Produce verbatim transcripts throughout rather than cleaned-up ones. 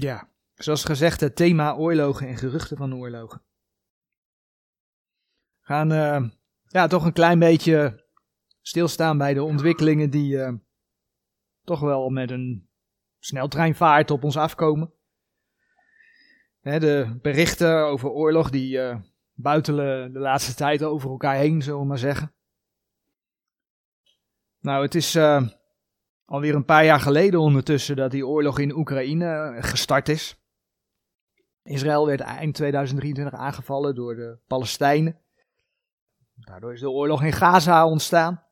Ja, zoals gezegd, het thema oorlogen en geruchten van oorlogen. We gaan uh, ja, toch een klein beetje stilstaan bij de ontwikkelingen die uh, toch wel met een sneltreinvaart op ons afkomen. Hè, de berichten over oorlog die uh, buitelen de laatste tijd over elkaar heen, zullen we maar zeggen. Nou, het is uh, alweer een paar jaar geleden ondertussen dat die oorlog in Oekraïne gestart is. Israël werd eind tweeduizend drieëntwintig aangevallen door de Palestijnen. Daardoor is de oorlog in Gaza ontstaan.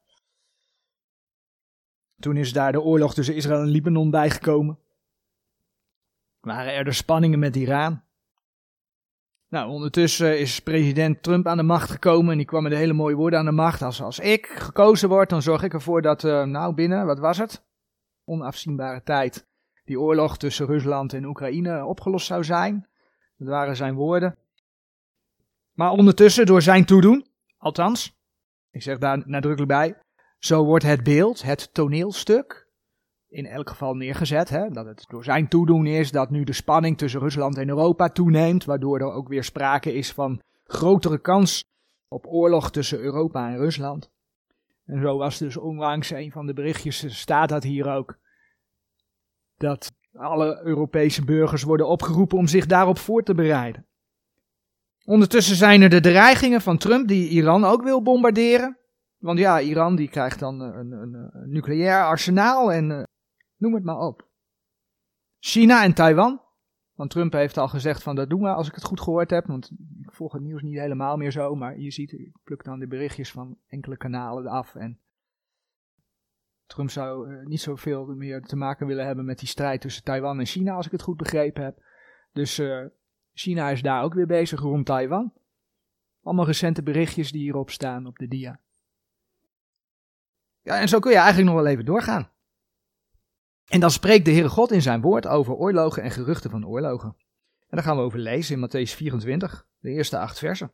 Toen is daar de oorlog tussen Israël en Libanon bijgekomen. Waren er de spanningen met Iran. Nou, ondertussen is president Trump aan de macht gekomen en die kwam met hele mooie woorden aan de macht. Als, als ik gekozen word, dan zorg ik ervoor dat, uh, nou binnen, wat was het? Onafzienbare tijd, die oorlog tussen Rusland en Oekraïne opgelost zou zijn. Dat waren zijn woorden. Maar ondertussen, door zijn toedoen, althans, ik zeg daar nadrukkelijk bij, zo wordt het beeld, het toneelstuk, in elk geval neergezet, hè, dat het door zijn toedoen is dat nu de spanning tussen Rusland en Europa toeneemt, waardoor er ook weer sprake is van grotere kans op oorlog tussen Europa en Rusland. En zo was dus onlangs een van de berichtjes, staat dat hier ook, dat alle Europese burgers worden opgeroepen om zich daarop voor te bereiden. Ondertussen zijn er de dreigingen van Trump die Iran ook wil bombarderen. Want ja, Iran die krijgt dan een, een, een nucleair arsenaal en uh, noem het maar op. China en Taiwan. Want Trump heeft al gezegd van dat doen we als ik het goed gehoord heb. Want ik volg het nieuws niet helemaal meer zo. Maar je ziet, ik pluk dan de berichtjes van enkele kanalen af. En Trump zou uh, niet zoveel meer te maken willen hebben met die strijd tussen Taiwan en China als ik het goed begrepen heb. Dus uh, China is daar ook weer bezig rond Taiwan. Allemaal recente berichtjes die hierop staan op de dia. Ja, en zo kun je eigenlijk nog wel even doorgaan. En dan spreekt de Heere God in zijn woord over oorlogen en geruchten van oorlogen. En daar gaan we over lezen in Mattheüs vierentwintig, de eerste acht versen.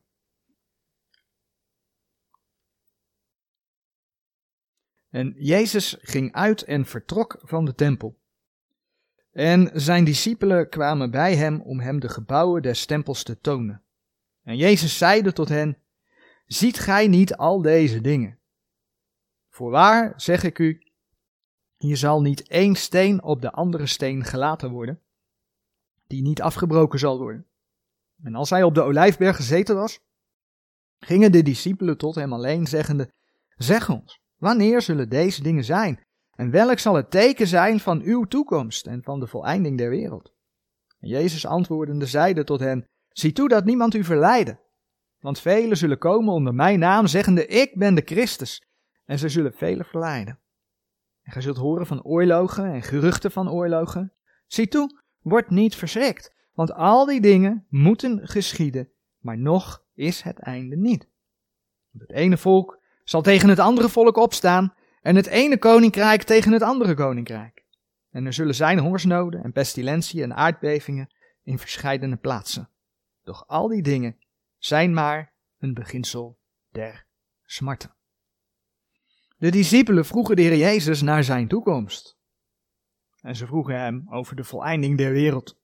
En Jezus ging uit en vertrok van de tempel. En zijn discipelen kwamen bij hem om hem de gebouwen des tempels te tonen. En Jezus zeide tot hen, ziet gij niet al deze dingen? Voorwaar, zeg ik u, hier zal niet één steen op de andere steen gelaten worden, die niet afgebroken zal worden. En als hij op de Olijfberg gezeten was, gingen de discipelen tot hem alleen, zeggende, zeg ons, wanneer zullen deze dingen zijn? En welk zal het teken zijn van uw toekomst en van de voleinding der wereld? En Jezus antwoordende zeide tot hen, zie toe dat niemand u verleide, want velen zullen komen onder mijn naam, zeggende, ik ben de Christus. En zij zullen velen verleiden. En gij zult horen van oorlogen en geruchten van oorlogen. Zie toe, word niet verschrikt, want al die dingen moeten geschieden, maar nog is het einde niet. Want het ene volk zal tegen het andere volk opstaan, en het ene koninkrijk tegen het andere koninkrijk. En er zullen zijn hongersnoden en pestilentiën en aardbevingen in verscheidene plaatsen. Doch al die dingen zijn maar een beginsel der smarten. De discipelen vroegen de Heer Jezus naar zijn toekomst. En ze vroegen hem over de voleinding der wereld.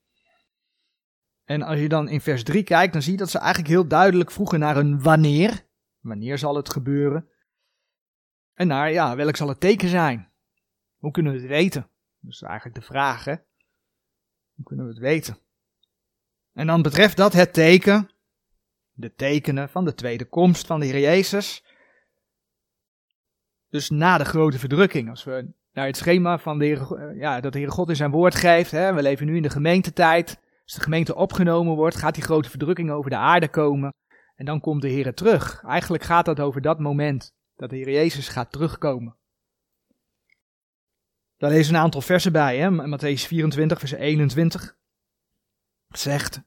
En als je dan in vers drie kijkt, dan zie je dat ze eigenlijk heel duidelijk vroegen naar een wanneer. Wanneer zal het gebeuren? En naar, ja, welk zal het teken zijn? Hoe kunnen we het weten? Dat is eigenlijk de vraag, hè? Hoe kunnen we het weten? En dan betreft dat het teken, de tekenen van de tweede komst van de Heer Jezus. Dus na de grote verdrukking, als we naar het schema van de Heer, ja, dat de Heere God in zijn woord geeft, hè, we leven nu in de gemeentetijd, als de gemeente opgenomen wordt, gaat die grote verdrukking over de aarde komen en dan komt de Heer terug. Eigenlijk gaat dat over dat moment dat de Heer Jezus gaat terugkomen. Daar lezen we een aantal versen bij, hè, Mattheüs vierentwintig, vers eenentwintig. Het zegt,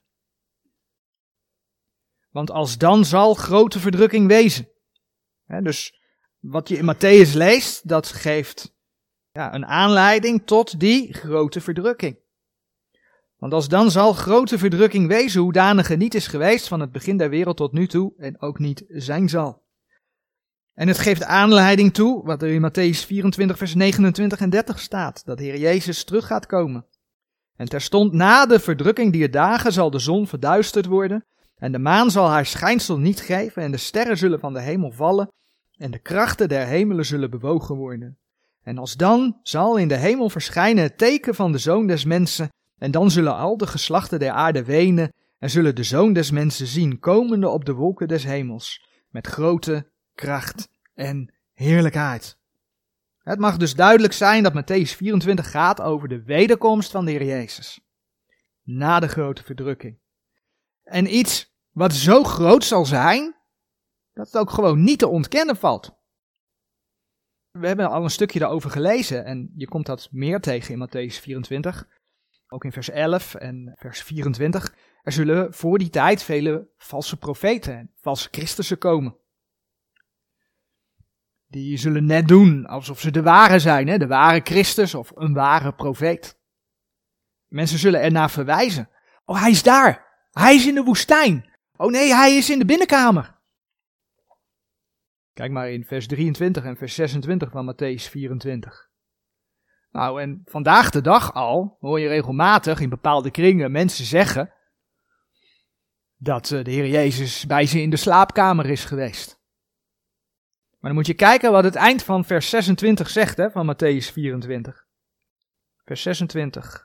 want als dan zal grote verdrukking wezen. Hè, dus wat je in Matthäus leest, dat geeft ja, een aanleiding tot die grote verdrukking. Want als dan zal grote verdrukking wezen, hoedanige niet is geweest van het begin der wereld tot nu toe en ook niet zijn zal. En het geeft aanleiding toe, wat er in Matthäus vierentwintig vers negenentwintig en dertig staat, dat de Heer Jezus terug gaat komen. En terstond na de verdrukking dier dagen zal de zon verduisterd worden, en de maan zal haar schijnsel niet geven, en de sterren zullen van de hemel vallen, en de krachten der hemelen zullen bewogen worden. En alsdan zal in de hemel verschijnen het teken van de Zoon des Mensen, en dan zullen al de geslachten der aarde wenen, en zullen de Zoon des Mensen zien, komende op de wolken des hemels, met grote kracht en heerlijkheid. Het mag dus duidelijk zijn dat Mattheüs vierentwintig gaat over de wederkomst van de Heer Jezus. Na de grote verdrukking. En iets wat zo groot zal zijn, dat het ook gewoon niet te ontkennen valt. We hebben al een stukje daarover gelezen en je komt dat meer tegen in Mattheüs vierentwintig. Ook in vers elf en vers vierentwintig. Er zullen voor die tijd vele valse profeten en valse Christussen komen. Die zullen net doen alsof ze de ware zijn, hè? De ware Christus of een ware profeet. Mensen zullen ernaar verwijzen. Oh, hij is daar. Hij is in de woestijn. Oh nee, hij is in de binnenkamer. Kijk maar in vers drieëntwintig en vers zesentwintig van Mattheüs vierentwintig. Nou, en vandaag de dag al hoor je regelmatig in bepaalde kringen mensen zeggen dat de Heer Jezus bij ze in de slaapkamer is geweest. Maar dan moet je kijken wat het eind van vers zesentwintig zegt, hè, van Mattheüs vierentwintig. Vers zesentwintig.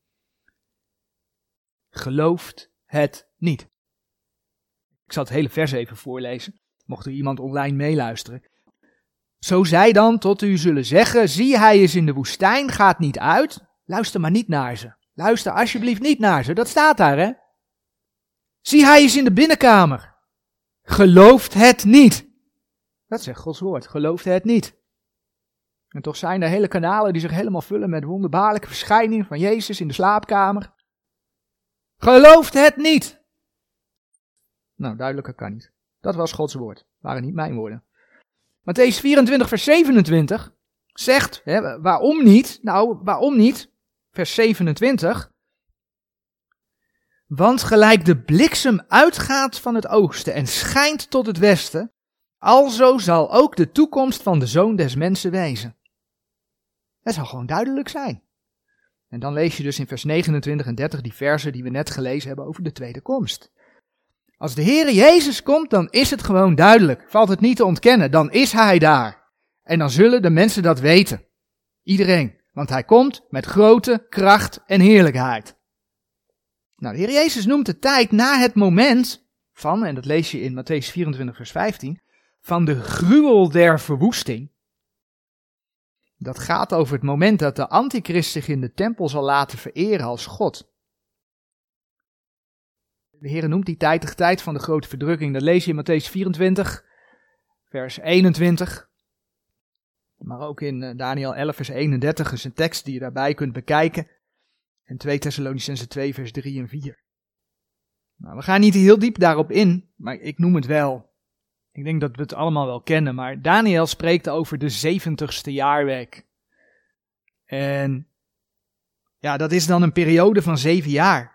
Gelooft het niet. Ik zal het hele vers even voorlezen, mocht er iemand online meeluisteren. Zo zij dan tot u zullen zeggen, zie hij is in de woestijn, gaat niet uit. Luister maar niet naar ze. Luister alsjeblieft niet naar ze, dat staat daar, hè. Zie hij is in de binnenkamer. Gelooft het niet. Dat zegt Gods woord, gelooft het niet. En toch zijn er hele kanalen die zich helemaal vullen met wonderbaarlijke verschijningen van Jezus in de slaapkamer. Gelooft het niet. Nou, duidelijker kan niet. Dat was Gods woord, waren niet mijn woorden. Mattheüs vierentwintig vers zevenentwintig zegt, hè, waarom niet? Nou, waarom niet? Vers zevenentwintig. Want gelijk de bliksem uitgaat van het oosten en schijnt tot het westen, alzo zal ook de toekomst van de Zoon des Mensen wezen. Dat zal gewoon duidelijk zijn. En dan lees je dus in vers negenentwintig en dertig die versen die we net gelezen hebben over de tweede komst. Als de Heere Jezus komt, dan is het gewoon duidelijk. Valt het niet te ontkennen, dan is Hij daar. En dan zullen de mensen dat weten. Iedereen. Want Hij komt met grote kracht en heerlijkheid. Nou, de Heer Jezus noemt de tijd na het moment van, en dat lees je in Mattheüs vierentwintig vers vijftien, van de gruwel der verwoesting. Dat gaat over het moment dat de antichrist zich in de tempel zal laten vereren als God. De Heer noemt die tijd de tijd van de grote verdrukking. Dat lees je in Mattheüs vierentwintig, vers eenentwintig. Maar ook in Daniël elf, vers eenendertig is een tekst die je daarbij kunt bekijken. En twee Thessalonicenzen twee, vers drie en vier. Nou, we gaan niet heel diep daarop in, maar ik noem het wel. Ik denk dat we het allemaal wel kennen, maar Daniël spreekt over de zeventigste jaarweek. En ja, dat is dan een periode van zeven jaar.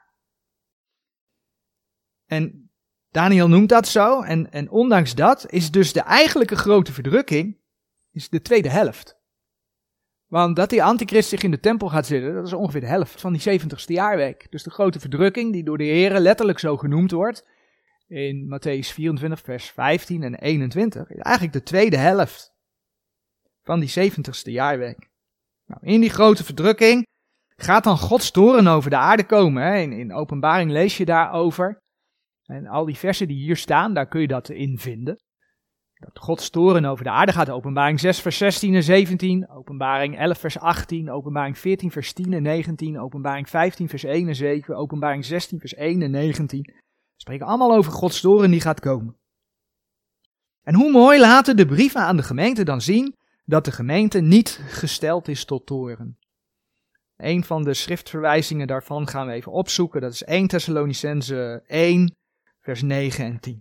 En Daniël noemt dat zo, en, en ondanks dat is dus de eigenlijke grote verdrukking is de tweede helft. Want dat die antichrist zich in de tempel gaat zitten, dat is ongeveer de helft van die zeventigste jaarweek. Dus de grote verdrukking, die door de Heere letterlijk zo genoemd wordt, in Mattheüs vierentwintig, vers vijftien en eenentwintig, is eigenlijk de tweede helft van die zeventigste jaarweek. Nou, in die grote verdrukking gaat dan Gods toorn over de aarde komen. Hè? In, in Openbaring lees je daarover. En al die versen die hier staan, daar kun je dat in vinden. Dat Gods toorn over de aarde gaat. Openbaring zes, vers zestien en zeventien. Openbaring elf, vers achttien. Openbaring veertien, vers tien en negentien. Openbaring vijftien, vers één en zeven. Openbaring zestien, vers één en negentien. We spreken allemaal over Gods toorn die gaat komen. En hoe mooi laten de brieven aan de gemeente dan zien dat de gemeente niet gesteld is tot toorn. Een van de schriftverwijzingen daarvan gaan we even opzoeken. Dat is eerste Thessalonicenzen één, vers negen en tien.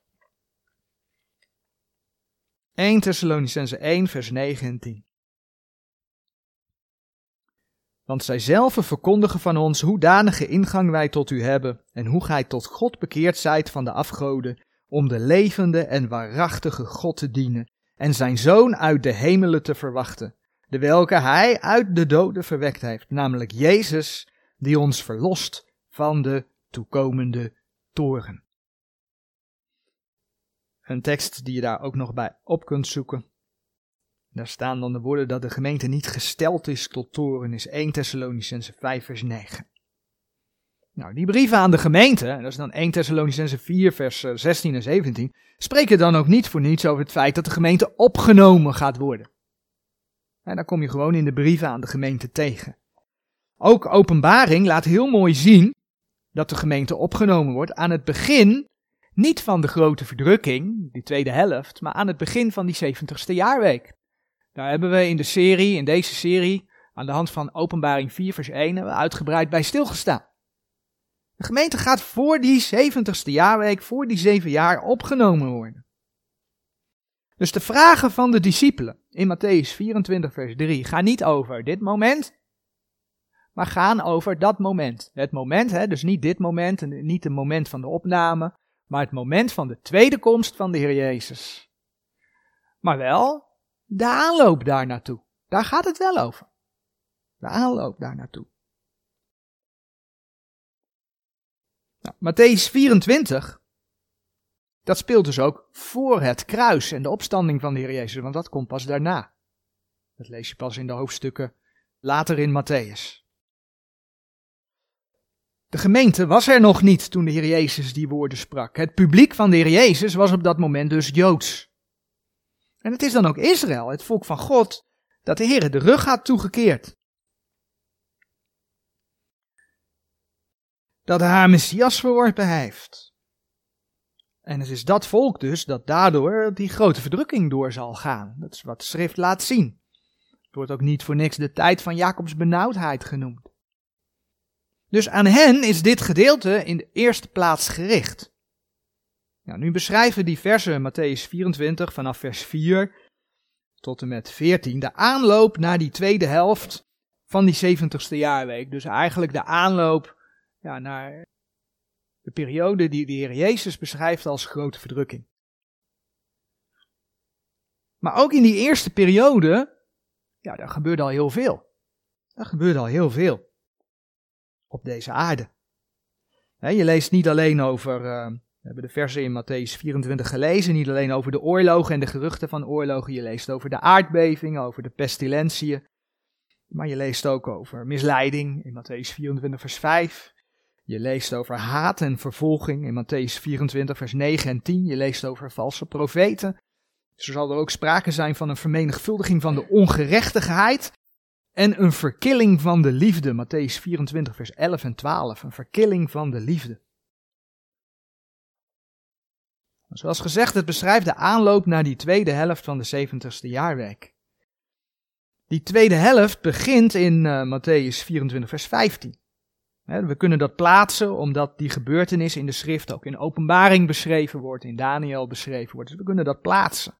eerste Thessalonicenzen één, vers negen en tien. Want zij zelven verkondigen van ons hoedanige ingang wij tot u hebben en hoe gij tot God bekeerd zijt van de afgoden, om de levende en waarachtige God te dienen en zijn Zoon uit de hemelen te verwachten, dewelke hij uit de doden verwekt heeft, namelijk Jezus, die ons verlost van de toekomende toorn. Een tekst die je daar ook nog bij op kunt zoeken. Daar staan dan de woorden dat de gemeente niet gesteld is tot toorn, is eerste Thessalonicenzen vijf vers negen. Nou, die brieven aan de gemeente, dat is dan eerste Thessalonicenzen vier vers zestien en zeventien, spreken dan ook niet voor niets over het feit dat de gemeente opgenomen gaat worden. En daar kom je gewoon in de brieven aan de gemeente tegen. Ook Openbaring laat heel mooi zien dat de gemeente opgenomen wordt aan het begin, niet van de grote verdrukking, die tweede helft, maar aan het begin van die zeventigste jaarweek. Daar hebben we in de serie, in deze serie, aan de hand van Openbaring vier vers één, uitgebreid bij stilgestaan. De gemeente gaat voor die zeventigste jaarweek, voor die zeven jaar opgenomen worden. Dus de vragen van de discipelen in Mattheüs vierentwintig vers drie gaan niet over dit moment, maar gaan over dat moment. Het moment, hè, dus niet dit moment en niet het moment van de opname, maar het moment van de tweede komst van de Heer Jezus. Maar wel de aanloop daar naartoe. Daar gaat het wel over. De aanloop daar naartoe. Nou, Mattheüs vierentwintig, dat speelt dus ook voor het kruis en de opstanding van de Heer Jezus, want dat komt pas daarna. Dat lees je pas in de hoofdstukken later in Matthäus. De gemeente was er nog niet toen de Heer Jezus die woorden sprak. Het publiek van de Heer Jezus was op dat moment dus Joods. En het is dan ook Israël, het volk van God, dat de Heer de rug had toegekeerd. Dat haar Messias verworpen heeft. En het is dat volk dus dat daardoor die grote verdrukking door zal gaan. Dat is wat de schrift laat zien. Het wordt ook niet voor niks de tijd van Jacobs benauwdheid genoemd. Dus aan hen is dit gedeelte in de eerste plaats gericht. Nou, nu beschrijven die versen Mattheüs vierentwintig vanaf vers vier tot en met veertien de aanloop naar die tweede helft van die zeventigste jaarweek. Dus eigenlijk de aanloop ja, naar de periode die de Heer Jezus beschrijft als grote verdrukking. Maar ook in die eerste periode, ja, daar gebeurde al heel veel. Er gebeurde al heel veel op deze aarde. He, je leest niet alleen over, uh, we hebben de versen in Mattheüs vierentwintig gelezen, niet alleen over de oorlogen en de geruchten van oorlogen. Je leest over de aardbevingen, over de pestilentiën. Maar je leest ook over misleiding in Mattheüs vierentwintig vers vijf. Je leest over haat en vervolging in Mattheüs vierentwintig vers negen en tien. Je leest over valse profeten. Zo zal er ook sprake zijn van een vermenigvuldiging van de ongerechtigheid en een verkilling van de liefde. Mattheüs vierentwintig vers elf en twaalf. Een verkilling van de liefde. Zoals gezegd, het beschrijft de aanloop naar die tweede helft van de zeventigste jaarweek. Die tweede helft begint in uh, Mattheüs vierentwintig vers vijftien. He, we kunnen dat plaatsen omdat die gebeurtenis in de schrift ook in Openbaring beschreven wordt, in Daniel beschreven wordt. Dus we kunnen dat plaatsen.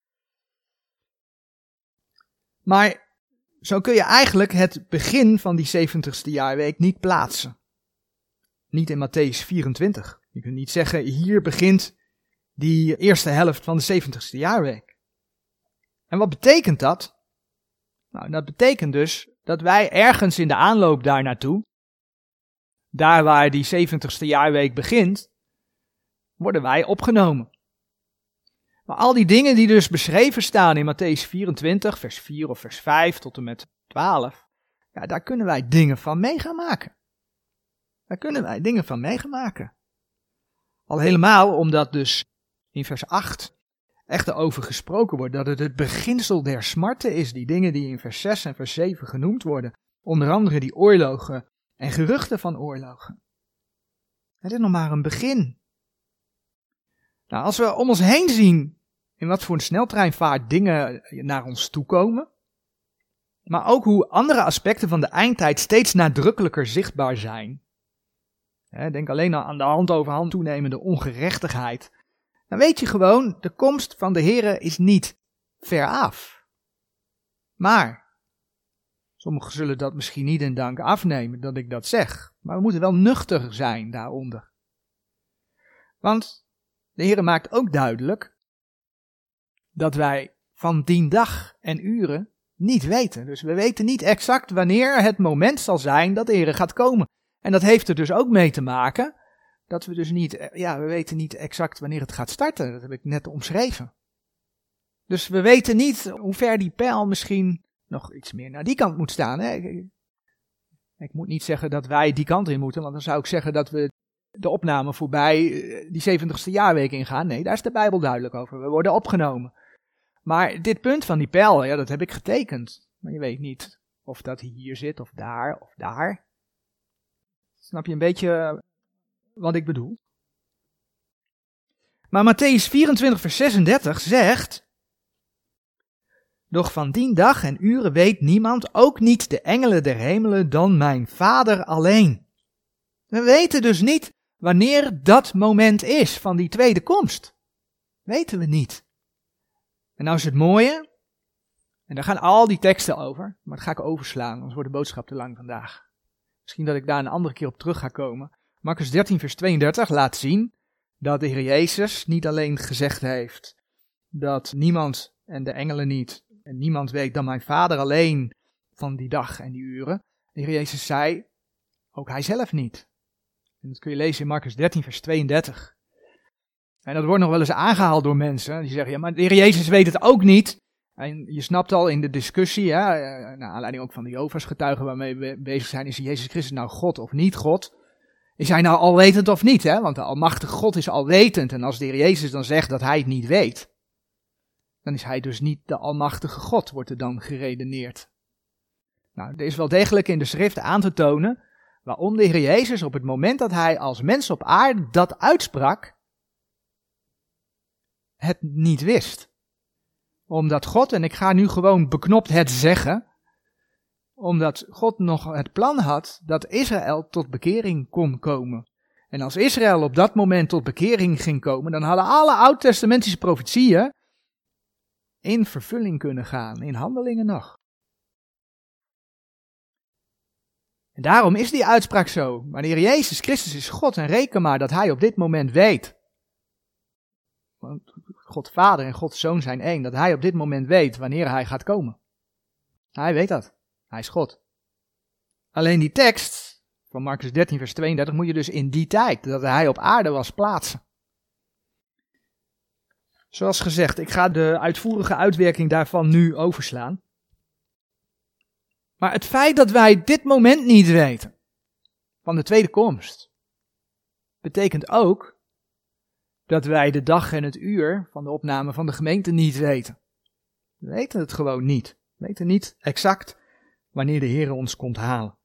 Maar zo kun je eigenlijk het begin van die zeventigste jaarweek niet plaatsen. Niet in Mattheüs vierentwintig. Je kunt niet zeggen, hier begint die eerste helft van de zeventigste jaarweek. En wat betekent dat? Nou, dat betekent dus dat wij ergens in de aanloop daar naartoe, daar waar die zeventigste jaarweek begint, worden wij opgenomen. Maar al die dingen die dus beschreven staan in Mattheüs vierentwintig, vers vier of vers vijf tot en met twaalf, ja, daar kunnen wij dingen van mee gaan maken. Daar kunnen wij dingen van mee gaan maken. Al helemaal omdat dus in vers acht echt erover gesproken wordt dat het het beginsel der smarten is, die dingen die in vers zes en vers zeven genoemd worden, onder andere die oorlogen en geruchten van oorlogen. Het is nog maar een begin. Nou, als we om ons heen zien in wat voor een sneltreinvaart dingen naar ons toekomen, maar ook hoe andere aspecten van de eindtijd steeds nadrukkelijker zichtbaar zijn. Denk alleen al aan de hand over hand toenemende ongerechtigheid. Dan weet je gewoon, de komst van de Here is niet ver af. Maar, sommigen zullen dat misschien niet in dank afnemen dat ik dat zeg, maar we moeten wel nuchter zijn daaronder. Want de Here maakt ook duidelijk dat wij van dien dag en uren niet weten. Dus we weten niet exact wanneer het moment zal zijn dat de Heer gaat komen. En dat heeft er dus ook mee te maken dat we dus niet, ja, we weten niet exact wanneer het gaat starten. Dat heb ik net omschreven. Dus we weten niet hoe ver die pijl misschien nog iets meer naar die kant moet staan. Hè? Ik, ik moet niet zeggen dat wij die kant in moeten, want dan zou ik zeggen dat we de opname voorbij die zeventigste jaarweek ingaan. Nee, daar is de Bijbel duidelijk over. We worden opgenomen. Maar dit punt van die pijl, ja, dat heb ik getekend. Maar je weet niet of dat hier zit, of daar, of daar. Snap je een beetje wat ik bedoel? Maar Mattheüs vierentwintig vers zesendertig zegt: doch van die dag en uren weet niemand, ook niet de engelen der hemelen, dan mijn Vader alleen. We weten dus niet wanneer dat moment is van die tweede komst. Weten we niet. En nou is het mooie, en daar gaan al die teksten over, maar dat ga ik overslaan, anders wordt de boodschap te lang vandaag. Misschien dat ik daar een andere keer op terug ga komen. Marcus dertien vers tweeëndertig laat zien dat de Heer Jezus niet alleen gezegd heeft dat niemand en de engelen niet, en niemand weet dan mijn Vader alleen van die dag en die uren. De Heer Jezus zei, ook hij zelf niet. En dat kun je lezen in Marcus dertien vers tweeëndertig. En dat wordt nog wel eens aangehaald door mensen. Die zeggen, ja, maar de Heer Jezus weet het ook niet. En je snapt al in de discussie, hè, naar aanleiding ook van de Jehovah's getuigen waarmee we bezig zijn, is Jezus Christus nou God of niet God? Is hij nou alwetend of niet? Hè? Want de almachtige God is alwetend. En als de Heer Jezus dan zegt dat hij het niet weet, dan is hij dus niet de almachtige God, wordt er dan geredeneerd. Nou, er is wel degelijk in de schrift aan te tonen waarom de Heer Jezus op het moment dat hij als mens op aarde dat uitsprak, het niet wist. Omdat God, en ik ga nu gewoon beknopt het zeggen, omdat God nog het plan had dat Israël tot bekering kon komen. En als Israël op dat moment tot bekering ging komen, dan hadden alle oud-testamentische profetieën in vervulling kunnen gaan, in Handelingen nog. En daarom is die uitspraak zo. Maar de Heer Jezus Christus is God en reken maar dat hij op dit moment weet. Want God Vader en God Zoon zijn één. Dat hij op dit moment weet wanneer hij gaat komen. Hij weet dat. Hij is God. Alleen die tekst van Marcus dertien vers tweeëndertig moet je dus in die tijd, dat hij op aarde was, plaatsen. Zoals gezegd, ik ga de uitvoerige uitwerking daarvan nu overslaan. Maar het feit dat wij dit moment niet weten, van de tweede komst, betekent ook dat wij de dag en het uur van de opname van de gemeente niet weten. We weten het gewoon niet. We weten niet exact wanneer de Heer ons komt halen.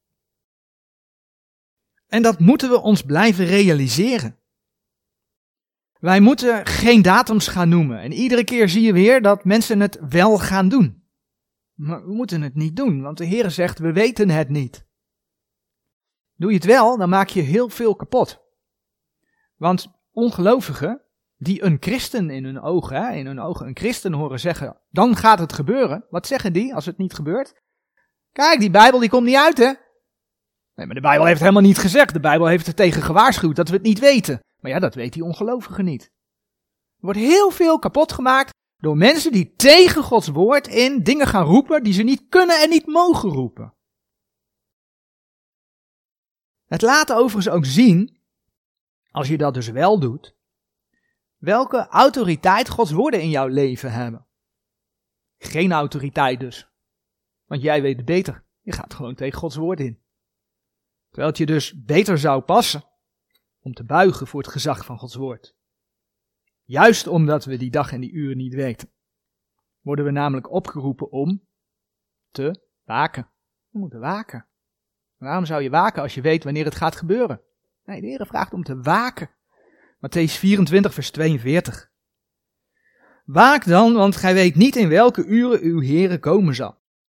En dat moeten we ons blijven realiseren. Wij moeten geen datums gaan noemen. En iedere keer zie je weer dat mensen het wel gaan doen. Maar we moeten het niet doen, want de Heer zegt, we weten het niet. Doe je het wel, dan maak je heel veel kapot. Want ongelovigen, die een christen in hun ogen, hè, in hun ogen een christen horen zeggen, dan gaat het gebeuren. Wat zeggen die als het niet gebeurt? Kijk, die Bijbel die komt niet uit, hè? Nee, maar de Bijbel heeft helemaal niet gezegd. De Bijbel heeft er tegen gewaarschuwd dat we het niet weten. Maar ja, dat weet die ongelovige niet. Er wordt heel veel kapot gemaakt door mensen die tegen Gods woord in dingen gaan roepen die ze niet kunnen en niet mogen roepen. Het laat overigens ook zien, als je dat dus wel doet, welke autoriteit Gods woorden in jouw leven hebben. Geen autoriteit dus. Want jij weet het beter. Je gaat gewoon tegen Gods woord in. Terwijl het je dus beter zou passen om te buigen voor het gezag van Gods woord. Juist omdat we die dag en die uren niet weten, worden we namelijk opgeroepen om te waken. We moeten waken. Waarom zou je waken als je weet wanneer het gaat gebeuren? Nee, de Heer vraagt om te waken. Mattheüs vierentwintig vers tweeënveertig. Waak dan, want gij weet niet in welke uren uw Heere komen zal.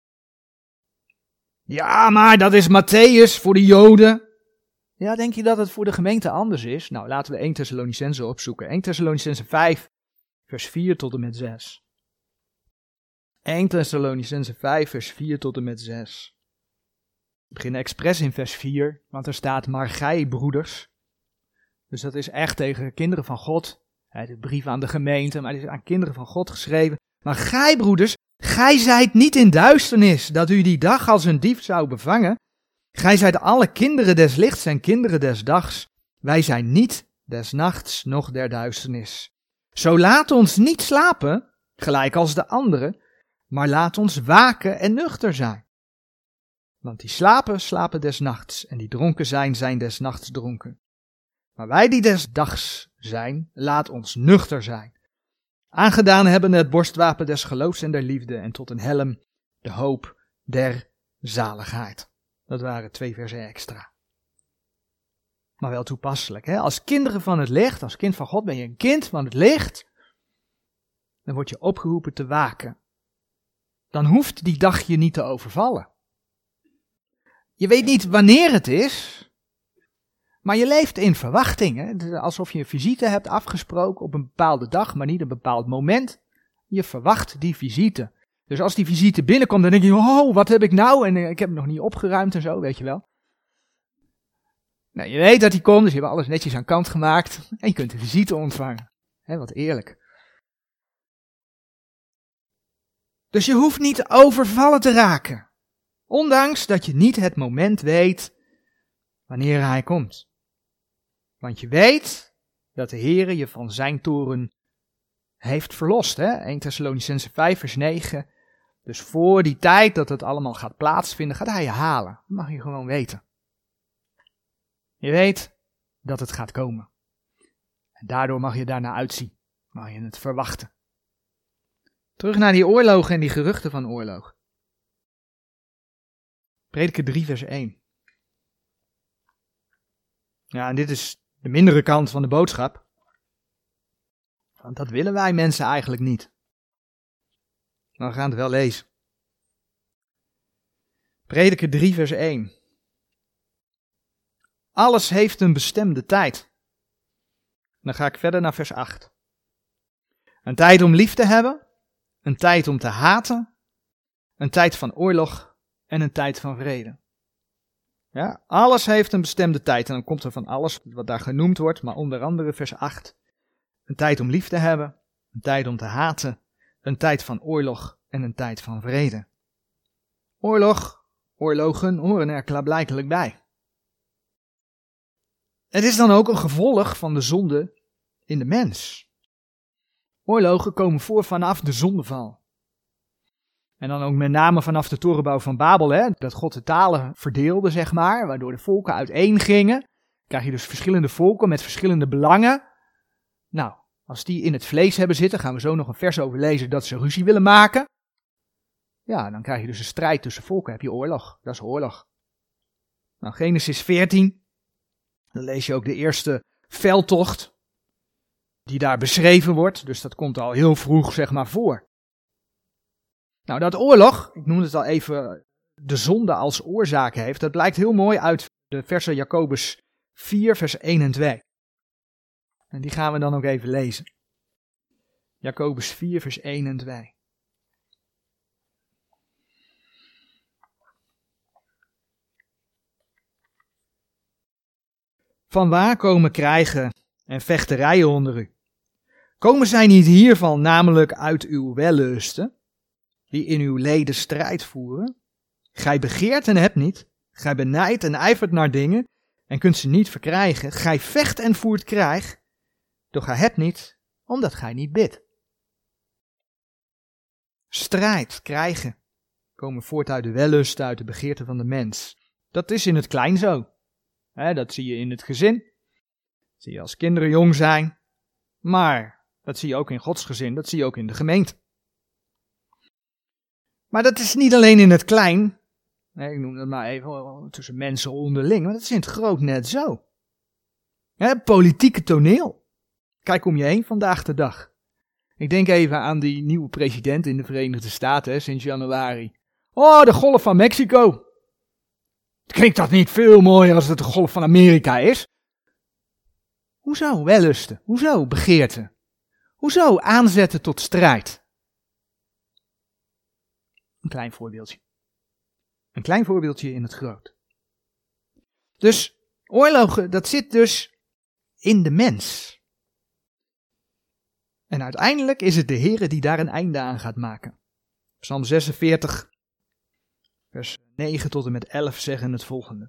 Ja, maar dat is Mattheüs voor de Joden. Ja, denk je dat het voor de gemeente anders is? Nou, laten we Eerste Thessalonicenzen opzoeken. Eerste Thessalonicenzen vijf, vers vier tot en met zes. Eerste Thessalonicenzen vijf, vers vier tot en met zes. We beginnen expres in vers vier, want er staat, maar gij, broeders. Dus dat is echt tegen kinderen van God. Het is een brief aan de gemeente, maar het is aan kinderen van God geschreven. Maar gij, broeders, Gij zijt niet in duisternis, dat u die dag als een dief zou bevangen. Gij zijt alle kinderen des lichts en kinderen des dags. Wij zijn niet des nachts, noch der duisternis. Zo laat ons niet slapen, gelijk als de anderen, maar laat ons waken en nuchter zijn. Want die slapen, slapen des nachts, en die dronken zijn, zijn des nachts dronken. Maar wij die des dags zijn, laat ons nuchter zijn. Aangedaan hebben het borstwapen des geloofs en der liefde, en tot een helm de hoop der zaligheid. Dat waren twee versen extra. Maar wel toepasselijk, hè? Als kinderen van het licht, als kind van God ben je een kind van het licht, dan word je opgeroepen te waken. Dan hoeft die dag je niet te overvallen. Je weet niet wanneer het is, maar je leeft in verwachting. Hè? Het is alsof je een visite hebt afgesproken op een bepaalde dag, maar niet een bepaald moment. Je verwacht die visite. Dus als die visite binnenkomt, dan denk je, oh, wat heb ik nou? En ik heb hem nog niet opgeruimd en zo, weet je wel. Nou, je weet dat hij komt, dus je hebt alles netjes aan kant gemaakt. En je kunt de visite ontvangen. Hè, wat eerlijk. Dus je hoeft niet overvallen te raken. Ondanks dat je niet het moment weet wanneer hij komt. Want je weet dat de Heere je van zijn toren heeft verlost. Hè? Eerste Thessalonicenzen vijf vers negen. Dus voor die tijd dat het allemaal gaat plaatsvinden, gaat hij je halen. Dat mag je gewoon weten. Je weet dat het gaat komen. En daardoor mag je daarnaar uitzien. Mag je het verwachten. Terug naar die oorlogen en die geruchten van oorlog. Prediker drie vers één. Ja, en dit is de mindere kant van de boodschap. Want dat willen wij mensen eigenlijk niet. Maar we gaan het wel lezen. Prediker drie vers één. Alles heeft een bestemde tijd. Dan ga ik verder naar vers acht. Een tijd om lief te hebben, een tijd om te haten, een tijd van oorlog en een tijd van vrede. Ja, alles heeft een bestemde tijd en dan komt er van alles wat daar genoemd wordt, maar onder andere vers acht. Een tijd om lief te hebben, een tijd om te haten, een tijd van oorlog en een tijd van vrede. Oorlog, oorlogen horen er klaarblijkelijk bij. Het is dan ook een gevolg van de zonde in de mens. Oorlogen komen voor vanaf de zondeval. En dan ook met name vanaf de torenbouw van Babel, hè, dat God de talen verdeelde, zeg maar, waardoor de volken uiteen gingen. Krijg je dus verschillende volken met verschillende belangen. Nou, als die in het vlees hebben zitten, gaan we zo nog een vers over lezen dat ze ruzie willen maken. Ja, dan krijg je dus een strijd tussen volken, heb je oorlog. Dat is oorlog. Nou, Genesis veertien, dan lees je ook de eerste veldtocht die daar beschreven wordt. Dus dat komt al heel vroeg, zeg maar, voor. Nou, dat oorlog, ik noemde het al even, de zonde als oorzaak heeft, dat blijkt heel mooi uit de versen Jacobus vier, vers één en twee. En die gaan we dan ook even lezen. Jacobus vier, vers één en twee. Vanwaar komen krijgen en vechterijen onder u? Komen zij niet hiervan, namelijk uit uw wellusten, die in uw leden strijd voeren? Gij begeert en hebt niet, gij benijdt en ijvert naar dingen, en kunt ze niet verkrijgen. Gij vecht en voert krijg, doch gij hebt niet, omdat gij niet bidt. Strijd, krijgen, komen voort uit de wellusten, uit de begeerte van de mens. Dat is in het klein zo. He, dat zie je in het gezin. Dat zie je als kinderen jong zijn. Maar dat zie je ook in Gods gezin, dat zie je ook in de gemeente. Maar dat is niet alleen in het klein. Nee, ik noem dat maar even tussen mensen onderling. Maar dat is in het groot net zo. He, politieke toneel. Kijk om je heen vandaag de dag. Ik denk even aan die nieuwe president in de Verenigde Staten hè, sinds januari. Oh, de golf van Mexico. Klinkt dat niet veel mooier als het de golf van Amerika is? Hoezo wellusten? Hoezo begeerte? Hoezo aanzetten tot strijd? Een klein voorbeeldje. Een klein voorbeeldje in het groot. Dus oorlogen, dat zit dus in de mens. En uiteindelijk is het de Heere die daar een einde aan gaat maken. Psalm zesenveertig, vers negen tot en met elf zeggen het volgende.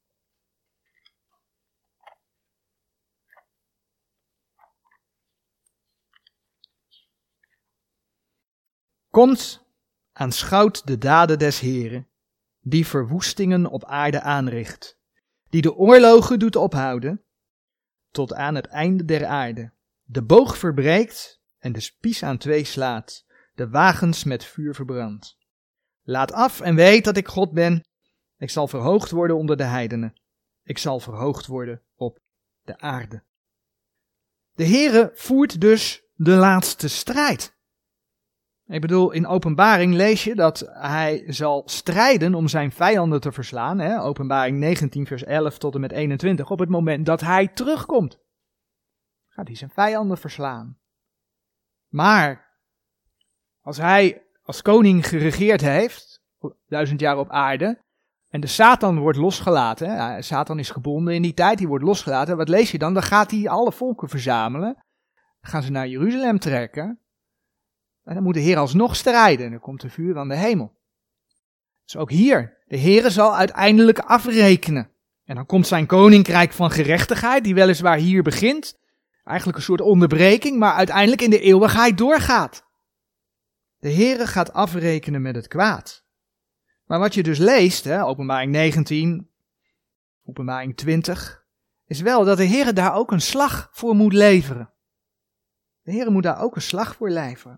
Komt, aanschouwt de daden des Heeren, die verwoestingen op aarde aanricht, die de oorlogen doet ophouden, tot aan het einde der aarde, de boog verbreekt en de spies aan twee slaat, de wagens met vuur verbrandt. Laat af en weet dat ik God ben, ik zal verhoogd worden onder de heidenen, ik zal verhoogd worden op de aarde. De Heere voert dus de laatste strijd. Ik bedoel, in Openbaring lees je dat hij zal strijden om zijn vijanden te verslaan. Hè? Openbaring negentien vers elf tot en met eenentwintig. Op het moment dat hij terugkomt, gaat hij zijn vijanden verslaan. Maar als hij als koning geregeerd heeft, duizend jaar op aarde, en de Satan wordt losgelaten. Hè? Satan is gebonden in die tijd, die wordt losgelaten. Wat lees je dan? Dan gaat hij alle volken verzamelen. Dan gaan ze naar Jeruzalem trekken. En dan moet de Heer alsnog strijden. En dan komt de vuur van de hemel. Dus ook hier, de Heer zal uiteindelijk afrekenen. En dan komt zijn koninkrijk van gerechtigheid, die weliswaar hier begint. Eigenlijk een soort onderbreking, maar uiteindelijk in de eeuwigheid doorgaat. De Heer gaat afrekenen met het kwaad. Maar wat je dus leest, hè, Openbaring negentien, Openbaring twintig, is wel dat de Heer daar ook een slag voor moet leveren. De Heer moet daar ook een slag voor leveren.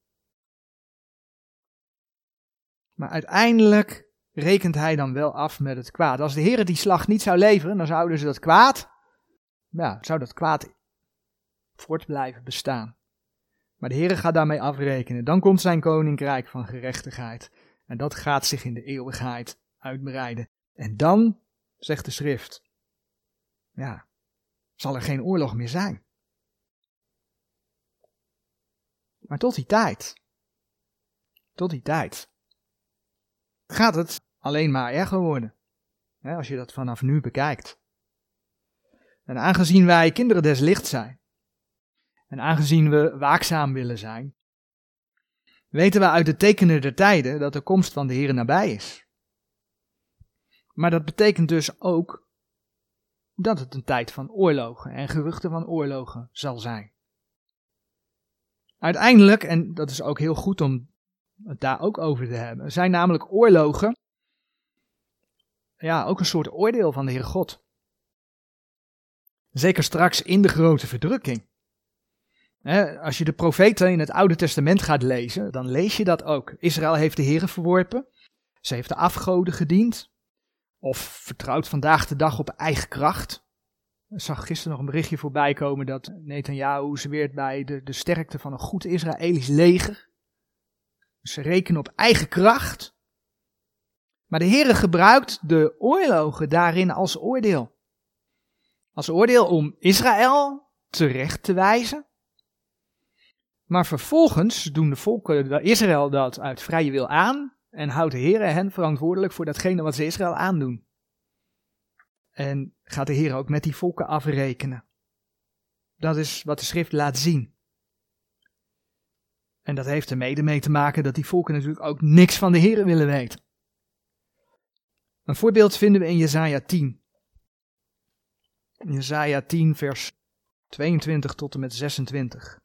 Maar uiteindelijk rekent hij dan wel af met het kwaad. Als de Heer die slag niet zou leveren, dan zouden ze dat kwaad, ja, zou dat kwaad voort blijven bestaan. Maar de Heer gaat daarmee afrekenen. Dan komt zijn koninkrijk van gerechtigheid. En dat gaat zich in de eeuwigheid uitbreiden. En dan, zegt de schrift, ja, zal er geen oorlog meer zijn. Maar tot die tijd, tot die tijd, gaat het alleen maar erger worden. Hè, als je dat vanaf nu bekijkt. En aangezien wij kinderen des lichts zijn, en aangezien we waakzaam willen zijn, weten we uit de tekenen der tijden dat de komst van de Heer nabij is. Maar dat betekent dus ook dat het een tijd van oorlogen en geruchten van oorlogen zal zijn. Uiteindelijk, en dat is ook heel goed om het daar ook over te hebben, zijn namelijk oorlogen ja, ook een soort oordeel van de Heer God. Zeker straks in de grote verdrukking. He, als je de profeten in het Oude Testament gaat lezen, dan lees je dat ook. Israël heeft de Heere verworpen, ze heeft de afgoden gediend, of vertrouwt vandaag de dag op eigen kracht. Ik zag gisteren nog een berichtje voorbij komen dat Netanyahu zweert bij de, de sterkte van een goed Israëlisch leger. Ze rekenen op eigen kracht. Maar de Heere gebruikt de oorlogen daarin als oordeel. Als oordeel om Israël terecht te wijzen. Maar vervolgens doen de volken Israël dat uit vrije wil aan en houdt de Heere hen verantwoordelijk voor datgene wat ze Israël aandoen. En gaat de Heere ook met die volken afrekenen. Dat is wat de schrift laat zien. En dat heeft er mede mee te maken dat die volken natuurlijk ook niks van de Heere willen weten. Een voorbeeld vinden we in Jesaja tien. In Jesaja tien vers tweeëntwintig tot en met zesentwintig.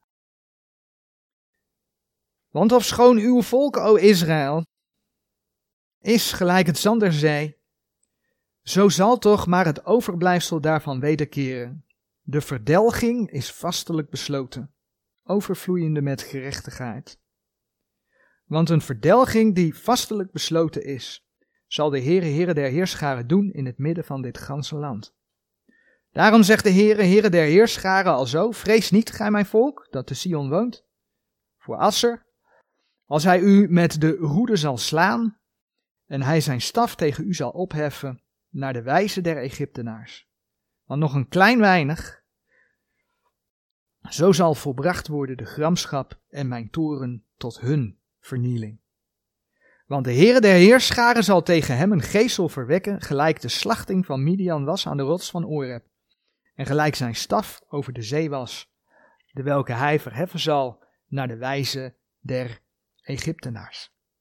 Want ofschoon uw volk, o Israël, is gelijk het zand der zee, zo zal toch maar het overblijfsel daarvan wederkeren. De verdelging is vastelijk besloten, overvloeiende met gerechtigheid. Want een verdelging die vastelijk besloten is, zal de Heere, Heere der Heerscharen doen in het midden van dit ganse land. Daarom zegt de Heere, Heere der Heerscharen alzo, vrees niet, gij mijn volk, dat te Sion woont, voor Asser, als hij u met de roede zal slaan en hij zijn staf tegen u zal opheffen naar de wijze der Egyptenaars. Want nog een klein weinig, zo zal volbracht worden de gramschap en mijn toren tot hun vernieling. Want de Heere der Heerscharen zal tegen hem een geesel verwekken, gelijk de slachting van Midian was aan de rots van Oreb, en gelijk zijn staf over de zee was, de welke hij verheffen zal naar de wijze der Egyptenaars.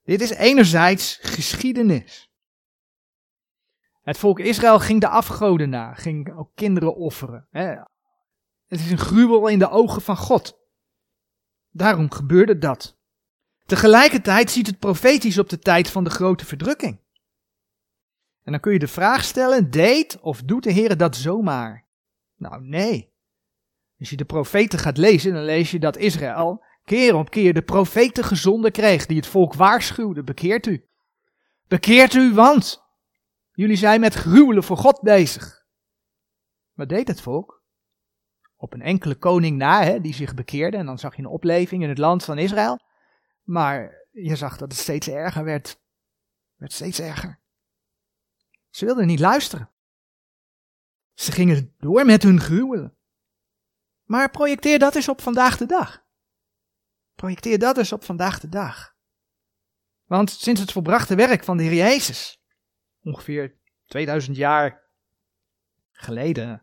Dit is enerzijds geschiedenis. Het volk Israël ging de afgoden na, ging ook kinderen offeren. Hè. Het is een gruwel in de ogen van God. Daarom gebeurde dat. Tegelijkertijd ziet het profetisch op de tijd van de grote verdrukking. En dan kun je de vraag stellen, deed of doet de Heer dat zomaar? Nou, nee. Als je de profeten gaat lezen, dan lees je dat Israël keer op keer de profeten gezonden kreeg, die het volk waarschuwden. Bekeert u. Bekeert u, want jullie zijn met gruwelen voor God bezig. Wat deed het volk? Op een enkele koning na, hè, die zich bekeerde, en dan zag je een opleving in het land van Israël. Maar je zag dat het steeds erger werd. Het werd steeds erger. Ze wilden niet luisteren. Ze gingen door met hun gruwelen. Maar projecteer dat eens op vandaag de dag. Projecteer dat eens op vandaag de dag. Want sinds het volbrachte werk van de Heer Jezus, ongeveer tweeduizend jaar geleden,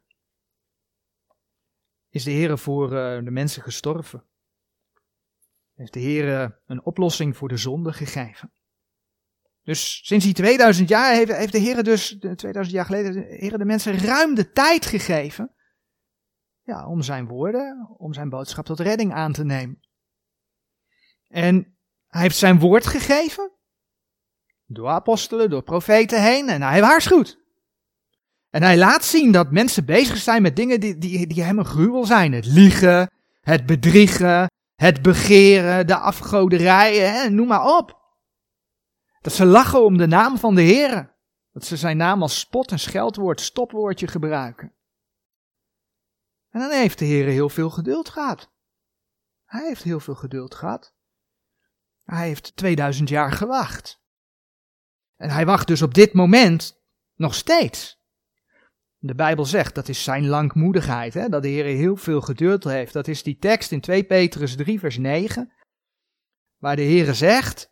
is de Heer voor uh, de mensen gestorven. Heeft de Heer uh, een oplossing voor de zonde gegeven. Dus sinds die tweeduizend jaar heeft, heeft de Heer dus, tweeduizend jaar geleden, de Heer de mensen ruim de tijd gegeven, ja, om zijn woorden, om zijn boodschap tot redding aan te nemen. En hij heeft zijn woord gegeven, door apostelen, door profeten heen, en hij waarschuwt. En hij laat zien dat mensen bezig zijn met dingen die, die, die hem een gruwel zijn. Het liegen, het bedriegen, het begeren, de afgoderijen, hè, noem maar op. Dat ze lachen om de naam van de Heer. Dat ze zijn naam als spot- en scheldwoord, stopwoordje gebruiken. En dan heeft de Heer heel veel geduld gehad. Hij heeft heel veel geduld gehad. Hij heeft tweeduizend jaar gewacht. En hij wacht dus op dit moment nog steeds. De Bijbel zegt, dat is zijn langmoedigheid, hè? Dat de Heer heel veel geduld heeft. Dat is die tekst in twee Petrus drie vers negen, waar de Heer zegt,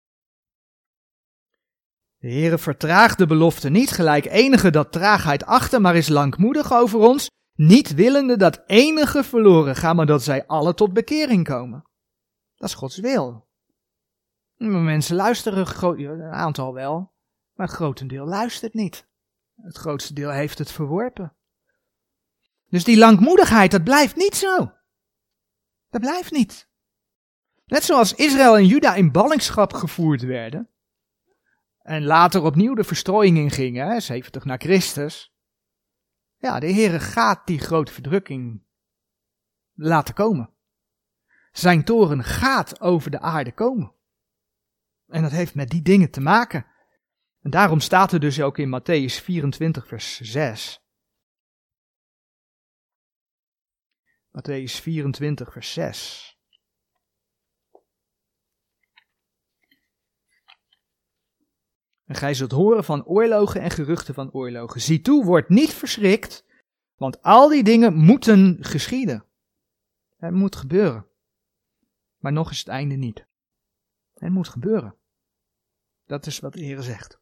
de Heer vertraagt de belofte niet, gelijk enige dat traagheid achter, maar is langmoedig over ons, niet willende dat enige verloren gaan, maar dat zij alle tot bekering komen. Dat is Gods wil. Mensen luisteren, een aantal wel, maar het grotendeel luistert niet. Het grootste deel heeft het verworpen. Dus die langmoedigheid, dat blijft niet zo. Dat blijft niet. Net zoals Israël en Juda in ballingschap gevoerd werden, en later opnieuw de verstrooiing ingingen, hè, zeventig na Christus. Ja, de Heere gaat die grote verdrukking laten komen. Zijn toren gaat over de aarde komen. En dat heeft met die dingen te maken. En daarom staat er dus ook in Mattheüs vierentwintig vers zes. Mattheüs vierentwintig vers zes. En gij zult horen van oorlogen en geruchten van oorlogen. Zie toe, word niet verschrikt, want al die dingen moeten geschieden. Het moet gebeuren. Maar nog is het einde niet. Het moet gebeuren. Dat is wat de Heer zegt.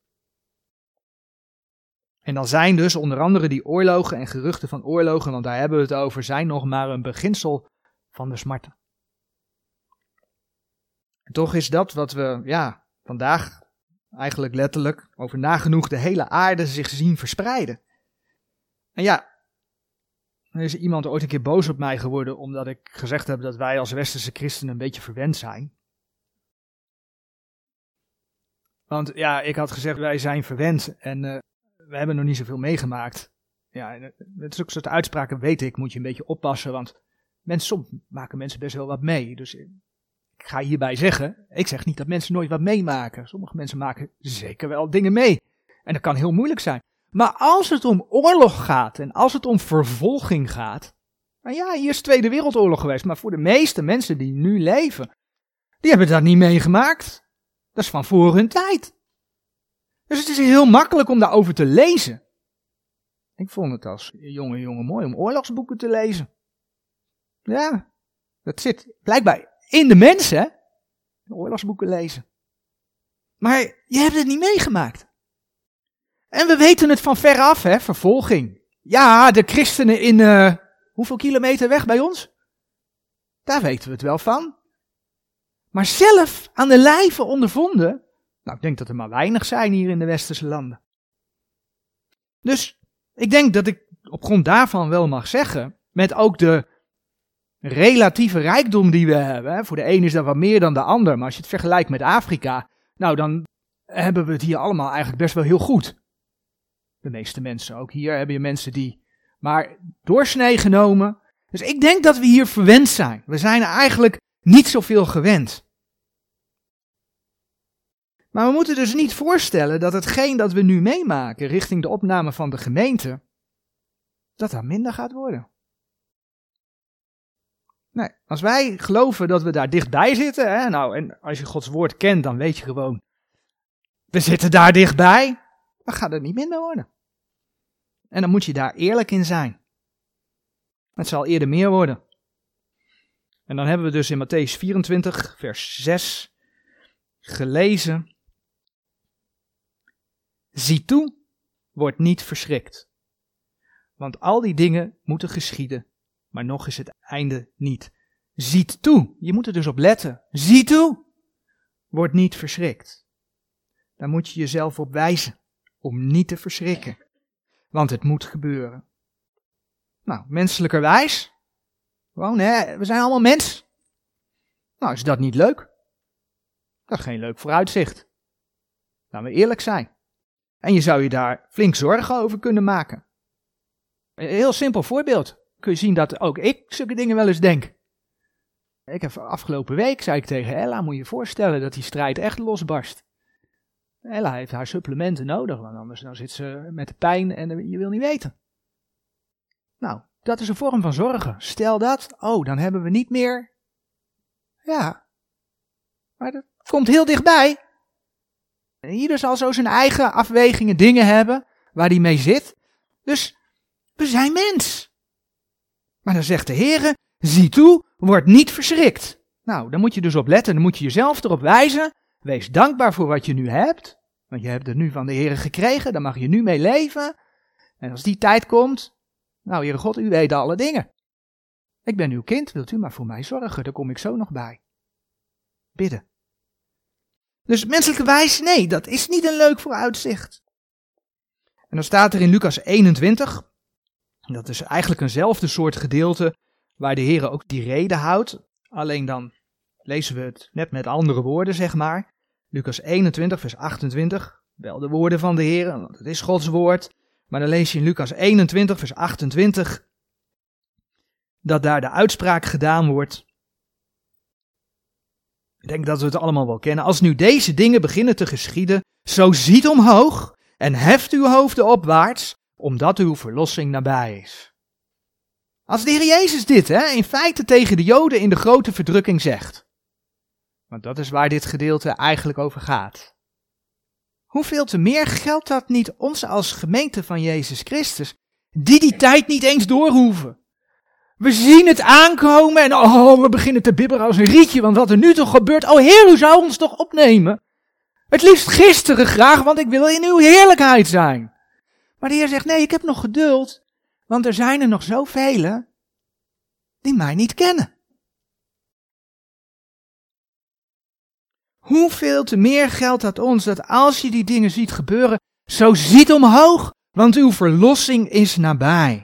En dan zijn dus onder andere die oorlogen en geruchten van oorlogen, want daar hebben we het over, zijn nog maar een beginsel van de smarten. En toch is dat wat we, ja, vandaag eigenlijk letterlijk over nagenoeg de hele aarde zich zien verspreiden. En ja, er is iemand ooit een keer boos op mij geworden omdat ik gezegd heb dat wij als westerse christenen een beetje verwend zijn. Want ja, ik had gezegd wij zijn verwend en uh, we hebben nog niet zoveel meegemaakt. Ja, met zulke soort uitspraken weet ik, moet je een beetje oppassen, want mensen, soms maken mensen best wel wat mee. Dus ik ga hierbij zeggen, ik zeg niet dat mensen nooit wat meemaken. Sommige mensen maken zeker wel dingen mee. En dat kan heel moeilijk zijn. Maar als het om oorlog gaat en als het om vervolging gaat. Nou ja, hier is de Tweede Wereldoorlog geweest, maar voor de meeste mensen die nu leven, die hebben dat niet meegemaakt. Dat is van voor hun tijd. Dus het is heel makkelijk om daarover te lezen. Ik vond het als jonge jongen mooi om oorlogsboeken te lezen. Ja, dat zit blijkbaar in de mens, hè? Oorlogsboeken lezen. Maar je hebt het niet meegemaakt. En we weten het van ver af, hè? Vervolging. Ja, de christenen in, uh, hoeveel kilometer weg bij ons? Daar weten we het wel van. Maar zelf aan de lijve ondervonden, nou ik denk dat er maar weinig zijn hier in de westerse landen. Dus ik denk dat ik op grond daarvan wel mag zeggen, met ook de relatieve rijkdom die we hebben, hè, voor de een is dat wat meer dan de ander, maar als je het vergelijkt met Afrika, nou dan hebben we het hier allemaal eigenlijk best wel heel goed. De meeste mensen, ook hier hebben je mensen die maar doorsnee genomen. Dus ik denk dat we hier verwend zijn. We zijn eigenlijk niet zoveel gewend. Maar we moeten dus niet voorstellen dat hetgeen dat we nu meemaken richting de opname van de gemeente, dat dat minder gaat worden. Nee, als wij geloven dat we daar dichtbij zitten, hè, nou, en als je Gods woord kent, dan weet je gewoon, we zitten daar dichtbij, dan gaat het niet minder worden. En dan moet je daar eerlijk in zijn. Het zal eerder meer worden. En dan hebben we dus in Mattheüs vierentwintig, vers zes, gelezen. Zie toe, word niet verschrikt. Want al die dingen moeten geschieden, maar nog is het einde niet. Ziet toe, je moet er dus op letten. Zie toe, word niet verschrikt. Daar moet je jezelf op wijzen, om niet te verschrikken. Want het moet gebeuren. Nou, menselijkerwijs, gewoon hè, we zijn allemaal mens. Nou, is dat niet leuk? Dat is geen leuk vooruitzicht. Laten we eerlijk zijn. En je zou je daar flink zorgen over kunnen maken. Een heel simpel voorbeeld. Kun je zien dat ook ik zulke dingen wel eens denk. Ik heb afgelopen week, zei ik tegen Ella, moet je je voorstellen dat die strijd echt losbarst. Ella heeft haar supplementen nodig, want anders dan zit ze met de pijn en je wil niet weten. Nou, dat is een vorm van zorgen. Stel dat, oh, dan hebben we niet meer. Ja, maar dat komt heel dichtbij. Ieder zal zo zijn eigen afwegingen, dingen hebben waar hij mee zit. Dus we zijn mens. Maar dan zegt de Heere, zie toe, word niet verschrikt. Nou, dan moet je dus op letten, dan moet je jezelf erop wijzen. Wees dankbaar voor wat je nu hebt, want je hebt het nu van de Heere gekregen, daar mag je nu mee leven. En als die tijd komt, nou Heere God, u weet alle dingen. Ik ben uw kind, wilt u maar voor mij zorgen, daar kom ik zo nog bij. Bidden. Dus menselijke wijs, nee, dat is niet een leuk vooruitzicht. En dan staat er in Lucas eenentwintig, dat is eigenlijk eenzelfde soort gedeelte waar de Heere ook die reden houdt, alleen dan lezen we het net met andere woorden, zeg maar. Lucas eenentwintig, vers achtentwintig, wel de woorden van de Heere, want het is Gods woord. Maar dan lees je in Lucas eenentwintig, vers achtentwintig, dat daar de uitspraak gedaan wordt. Ik denk dat we het allemaal wel kennen. Als nu deze dingen beginnen te geschieden, zo ziet omhoog en heft uw hoofden opwaarts, omdat uw verlossing nabij is. Als de Heer Jezus dit hè, in feite tegen de Joden in de grote verdrukking zegt. Want dat is waar dit gedeelte eigenlijk over gaat. Hoeveel te meer geldt dat niet ons als gemeente van Jezus Christus, die die tijd niet eens doorhoeven. We zien het aankomen en oh, we beginnen te bibberen als een rietje, want wat er nu toch gebeurt, oh Heer, u zou ons toch opnemen? Het liefst gisteren graag, want ik wil in uw heerlijkheid zijn. Maar de Heer zegt, nee, ik heb nog geduld, want er zijn er nog zoveel die mij niet kennen. Hoeveel te meer geldt dat ons, dat als je die dingen ziet gebeuren, zo ziet omhoog, want uw verlossing is nabij.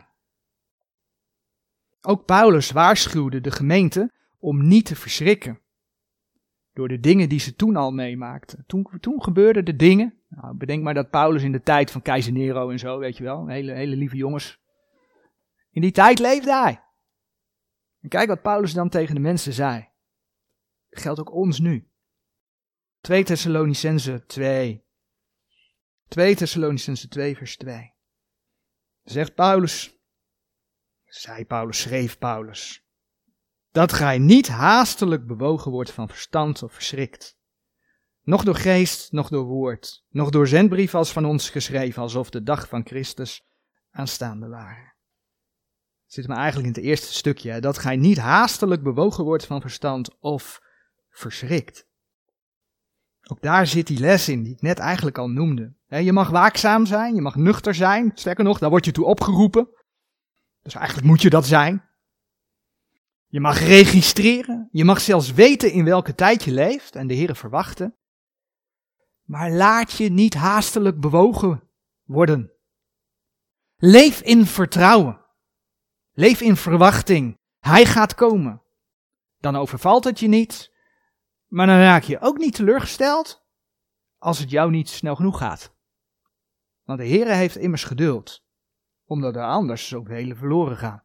Ook Paulus waarschuwde de gemeente om niet te verschrikken. Door de dingen die ze toen al meemaakten. Toen, toen gebeurden de dingen. Nou, bedenk maar dat Paulus in de tijd van keizer Nero en zo, weet je wel, hele, hele lieve jongens. In die tijd leefde hij. En kijk wat Paulus dan tegen de mensen zei. Dat geldt ook ons nu. twee Thessalonicenzen twee. twee Thessalonicenzen twee vers twee. Zegt Paulus. Zei Paulus, schreef Paulus. Dat gij niet haastelijk bewogen wordt van verstand of verschrikt. Nog door geest, nog door woord. Nog door zendbrief als van ons geschreven, alsof de dag van Christus aanstaande waren. Het zit maar eigenlijk in het eerste stukje. Hè, dat gij niet haastelijk bewogen wordt van verstand of verschrikt. Ook daar zit die les in die ik net eigenlijk al noemde. Je mag waakzaam zijn, je mag nuchter zijn. Sterker nog, daar word je toe opgeroepen. Dus eigenlijk moet je dat zijn. Je mag registreren. Je mag zelfs weten in welke tijd je leeft en de Heere verwachten. Maar laat je niet haastelijk bewogen worden. Leef in vertrouwen. Leef in verwachting. Hij gaat komen. Dan overvalt het je niet. Maar dan raak je ook niet teleurgesteld als het jou niet snel genoeg gaat. Want de Heere heeft immers geduld. Omdat er anders zoveel verloren gaan.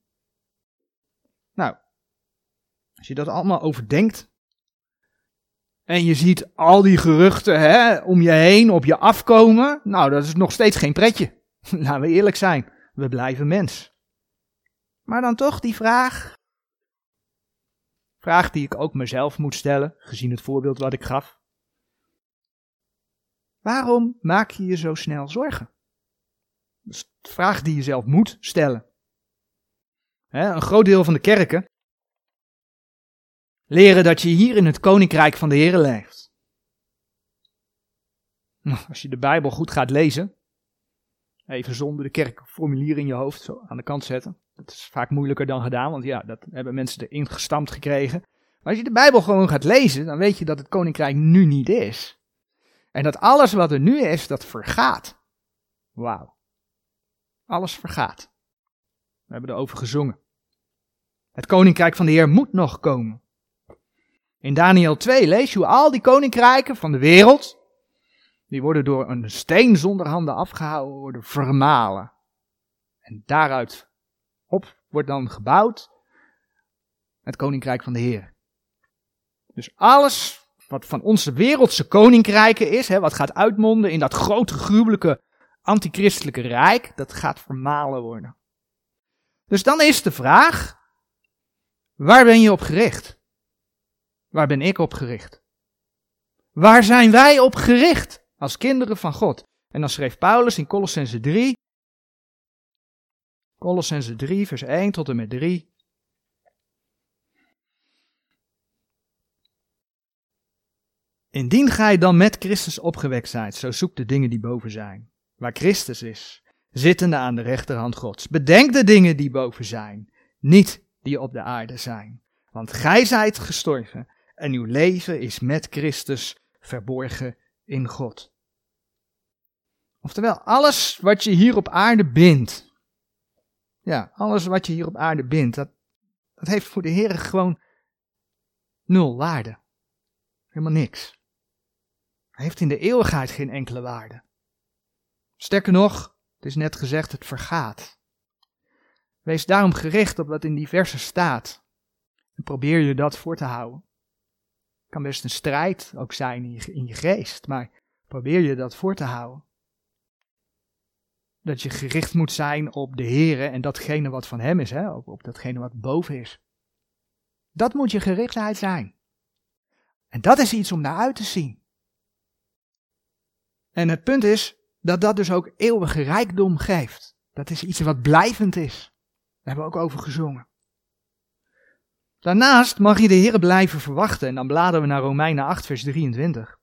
Nou, als je dat allemaal overdenkt. En je ziet al die geruchten hè, om je heen, op je afkomen. Nou, dat is nog steeds geen pretje. Laten we eerlijk zijn. We blijven mens. Maar dan toch die vraag. Vraag die ik ook mezelf moet stellen, gezien het voorbeeld wat ik gaf. Waarom maak je je zo snel zorgen? Dat is de vraag die je zelf moet stellen. He, een groot deel van de kerken leren dat je hier in het koninkrijk van de Heere leeft. Nou, als je de Bijbel goed gaat lezen, even zonder de kerkformulier in je hoofd zo aan de kant zetten. Dat is vaak moeilijker dan gedaan, want ja, dat hebben mensen erin gestampt gekregen. Maar als je de Bijbel gewoon gaat lezen, dan weet je dat het koninkrijk nu niet is. En dat alles wat er nu is, dat vergaat. Wauw. Alles vergaat. We hebben erover gezongen. Het koninkrijk van de Heer moet nog komen. In Daniël twee lees je hoe al die koninkrijken van de wereld, die worden door een steen zonder handen afgehouden, worden vermalen. En daaruit op wordt dan gebouwd het koninkrijk van de Heer. Dus alles wat van onze wereldse koninkrijken is, hè, wat gaat uitmonden in dat grote gruwelijke antichristelijke rijk, dat gaat vermalen worden. Dus dan is de vraag, waar ben je op gericht? Waar ben ik op gericht? Waar zijn wij op gericht als kinderen van God? En dan schreef Paulus in Kolossenzen drie, Kolossenzen drie, vers één tot en met drie. Indien gij dan met Christus opgewekt zijt, zo zoek de dingen die boven zijn, waar Christus is, zittende aan de rechterhand Gods. Bedenk de dingen die boven zijn, niet die op de aarde zijn. Want gij zijt gestorven en uw leven is met Christus verborgen in God. Oftewel, alles wat je hier op aarde bindt, ja, alles wat je hier op aarde bindt, dat, dat heeft voor de Heer gewoon nul waarde. Helemaal niks. Hij heeft in de eeuwigheid geen enkele waarde. Sterker nog, het is net gezegd, het vergaat. Wees daarom gericht op wat in die versen staat. En probeer je dat voor te houden. Het kan best een strijd ook zijn in je, in je geest, maar probeer je dat voor te houden. Dat je gericht moet zijn op de Heere en datgene wat van hem is, hè? Op, op datgene wat boven is. Dat moet je gerichtheid zijn. En dat is iets om naar uit te zien. En het punt is dat dat dus ook eeuwige rijkdom geeft. Dat is iets wat blijvend is. Daar hebben we ook over gezongen. Daarnaast mag je de Heere blijven verwachten. En dan bladeren we naar Romeinen acht, vers drieëntwintig.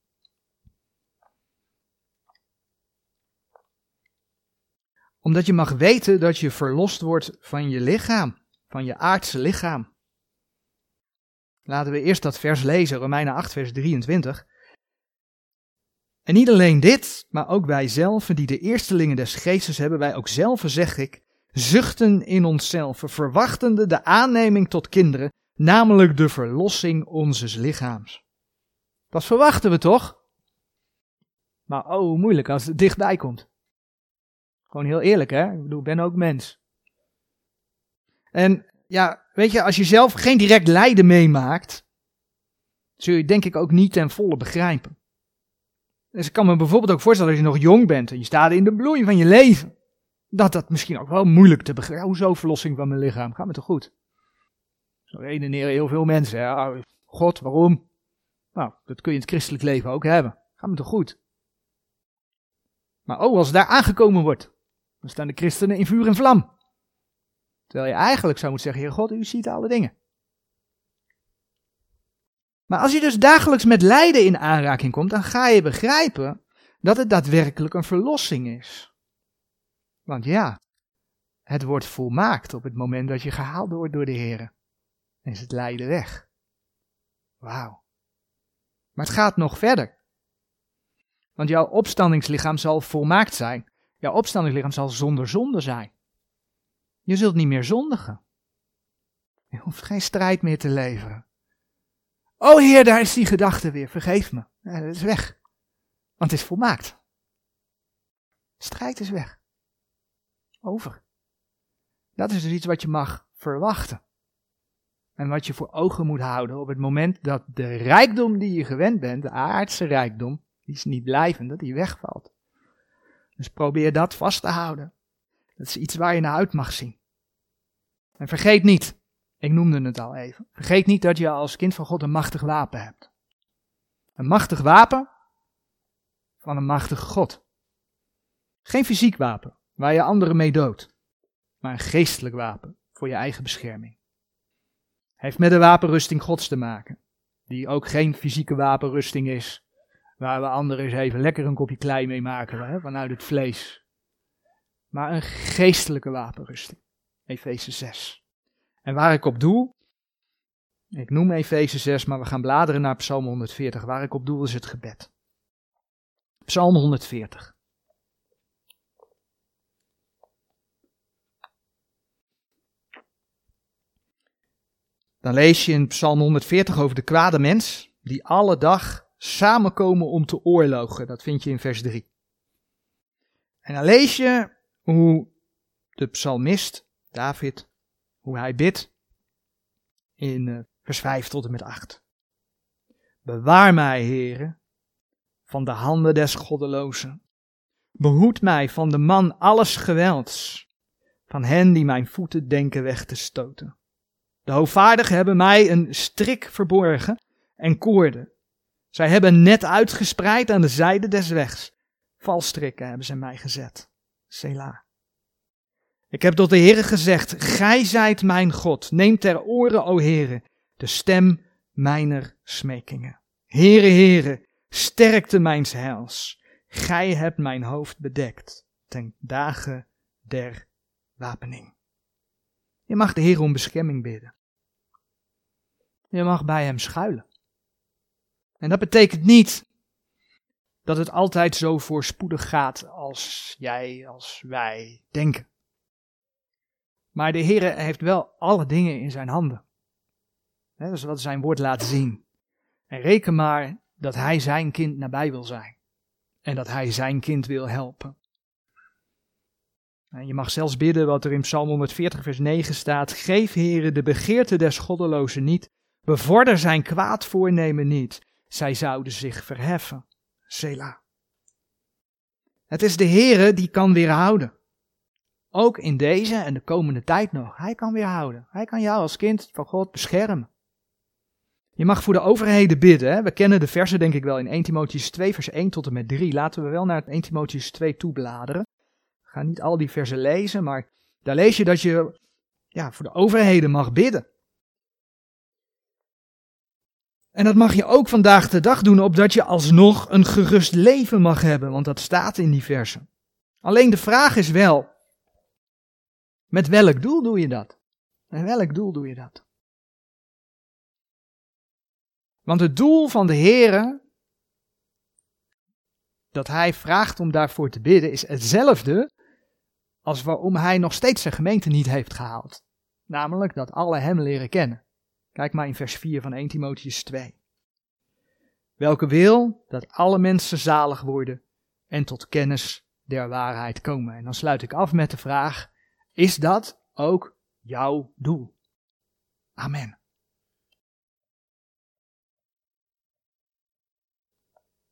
Omdat je mag weten dat je verlost wordt van je lichaam, van je aardse lichaam. Laten we eerst dat vers lezen, Romeinen acht, vers drieëntwintig. En niet alleen dit, maar ook wij zelven, die de eerstelingen des geestes hebben, wij ook zelven, zeg ik, zuchten in onszelf, verwachtende de aanneming tot kinderen, namelijk de verlossing onzes lichaams. Dat verwachten we toch? Maar oh, hoe moeilijk als het dichtbij komt. Gewoon heel eerlijk, hè? Ik bedoel, ik ben ook mens. En ja, weet je, als je zelf geen direct lijden meemaakt, zul je denk ik ook niet ten volle begrijpen. Dus ik kan me bijvoorbeeld ook voorstellen als je nog jong bent en je staat in de bloei van je leven, dat dat misschien ook wel moeilijk te begrijpen. Hoezo verlossing van mijn lichaam? Gaat me toch goed? Zo redeneren heel veel mensen. Hè? God, waarom? Nou, dat kun je in het christelijk leven ook hebben. Gaat me toch goed? Maar oh, als het daar aangekomen wordt, dan staan de christenen in vuur en vlam. Terwijl je eigenlijk zou moeten zeggen, Heer God, u ziet alle dingen. Maar als je dus dagelijks met lijden in aanraking komt, dan ga je begrijpen dat het daadwerkelijk een verlossing is. Want ja, het wordt volmaakt op het moment dat je gehaald wordt door de Heer. en is het lijden weg. Wauw. Maar het gaat nog verder. Want jouw opstandingslichaam zal volmaakt zijn. Jouw opstandingslichaam zal zonder zonde zijn. Je zult niet meer zondigen. Je hoeft geen strijd meer te leveren. O Heer, daar is die gedachte weer, vergeef me. Ja, dat is weg. Want het is volmaakt. Strijd is weg. Over. Dat is dus iets wat je mag verwachten. En wat je voor ogen moet houden op het moment dat de rijkdom die je gewend bent, de aardse rijkdom, die is niet blijvend, dat die wegvalt. Dus probeer dat vast te houden. Dat is iets waar je naar uit mag zien. En vergeet niet, ik noemde het al even, vergeet niet dat je als kind van God een machtig wapen hebt. Een machtig wapen van een machtige God. Geen fysiek wapen, waar je anderen mee doodt, maar een geestelijk wapen voor je eigen bescherming. Heeft met de wapenrusting Gods te maken, die ook geen fysieke wapenrusting is, waar we anderen eens even lekker een kopje klei mee maken, hè, vanuit het vlees. Maar een geestelijke wapenrusting, Efeze zes. En waar ik op doel, ik noem Efeze zes, maar we gaan bladeren naar Psalm honderdveertig, waar ik op doel is het gebed. Psalm honderdveertig. Dan lees je in Psalm honderdveertig over de kwade mens, die alle dag samenkomen om te oorlogen. Dat vind je in vers drie. En dan lees je hoe de psalmist, David, hoe hij bidt in uh, vers vijf tot en met acht. Bewaar mij, Heere, van de handen des goddelozen. Behoed mij van de man alles gewelds, van hen die mijn voeten denken weg te stoten. De hoogvaardigen hebben mij een strik verborgen en koorden. Zij hebben net uitgespreid aan de zijde des wegs. Valstrikken hebben ze mij gezet. Selah. Ik heb tot de Heere gezegd, gij zijt mijn God. Neem ter oren, o Heere, de stem mijner smekingen. Heere, Heere, sterkte mijns heils. Gij hebt mijn hoofd bedekt, ten dagen der wapening. Je mag de Heer om bescherming bidden. Je mag bij hem schuilen. En dat betekent niet dat het altijd zo voorspoedig gaat als jij, als wij denken. Maar de Heer heeft wel alle dingen in zijn handen. Dat is wat zijn woord laat zien. En reken maar dat hij zijn kind nabij wil zijn. En dat hij zijn kind wil helpen. En je mag zelfs bidden wat er in Psalm honderdveertig vers negen staat. Geef, Heere, de begeerte des goddelozen niet. Bevorder zijn kwaad voornemen niet. Zij zouden zich verheffen. Selah. Het is de Heere die kan weerhouden. Ook in deze en de komende tijd nog. Hij kan weerhouden. Hij kan jou als kind van God beschermen. Je mag voor de overheden bidden. Hè? We kennen de versen denk ik wel in eerste Timotheüs twee vers één tot en met drie. Laten we wel naar eerste Timotheüs twee toebladeren. Ik ga niet al die versen lezen, maar daar lees je dat je ja, voor de overheden mag bidden. En dat mag je ook vandaag de dag doen, opdat je alsnog een gerust leven mag hebben, want dat staat in die versen. Alleen de vraag is wel, met welk doel doe je dat? Met welk doel doe je dat? Want het doel van de Heere, dat hij vraagt om daarvoor te bidden, is hetzelfde als waarom hij nog steeds zijn gemeente niet heeft gehaald. Namelijk dat alle hem leren kennen. Kijk maar in vers vier van eerste Timotheüs twee. Welke wil dat alle mensen zalig worden en tot kennis der waarheid komen. En dan sluit ik af met de vraag, is dat ook jouw doel? Amen.